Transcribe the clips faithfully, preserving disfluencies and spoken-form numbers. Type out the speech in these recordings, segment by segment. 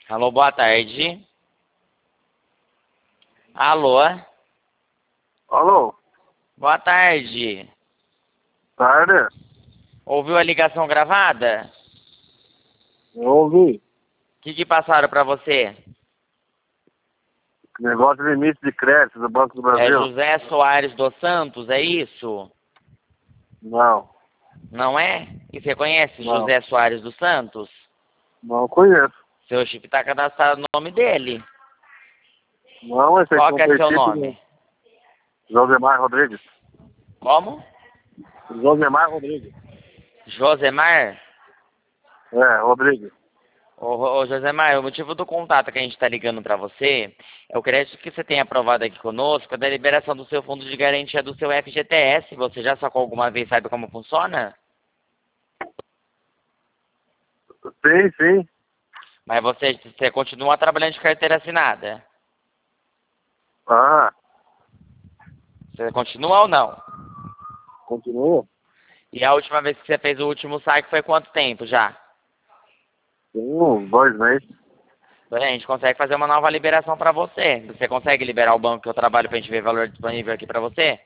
Alô, boa tarde. Alô? Alô? Boa tarde. Tarde? Ouviu a ligação gravada? Eu ouvi. O que, que passaram pra você? Negócio de limite de crédito do Banco do É Brasil? José Soares dos Santos, é isso? Não, Não é? E você conhece não. José Soares dos Santos? Não conheço. Seu chip tá cadastrado no nome dele. Não, esse aqui Qual não que é tem seu tipo nome? de Josemar Rodrigues. Como? Josemar Rodrigues. Josemar? É, Rodrigues. Ô, ô, ô, Josemar, o motivo do contato que a gente está ligando para você é o crédito que você tem aprovado aqui conosco da liberação do seu fundo de garantia do seu F G T S. Você já sacou alguma vez, sabe como funciona? Sim, sim. Mas você, você continua trabalhando de carteira assinada? Ah, Você continua ou não? continua? E a última vez que você fez o último saque foi quanto tempo já? Tem uns dois meses. A gente consegue fazer uma nova liberação para você. Você consegue liberar o banco que eu trabalho para a gente ver o valor disponível aqui para você?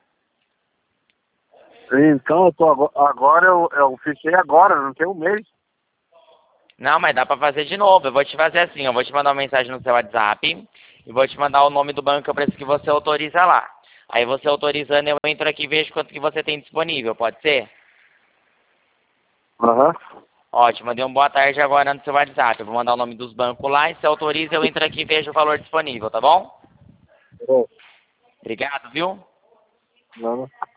Então, eu tô agora, agora eu, eu fiquei agora, não tem um mês. Não, mas dá pra fazer de novo. Eu vou te fazer assim, eu vou te mandar uma mensagem no seu WhatsApp e vou te mandar o nome do banco que eu preciso que você autoriza lá. Aí você autorizando, eu entro aqui e vejo quanto que você tem disponível, pode ser? Aham. Ótimo, mandei um boa tarde agora no seu WhatsApp. Eu vou mandar o nome dos bancos lá e se autoriza, eu entro aqui e vejo o valor disponível, tá bom? Uhum. Obrigado, viu? Não.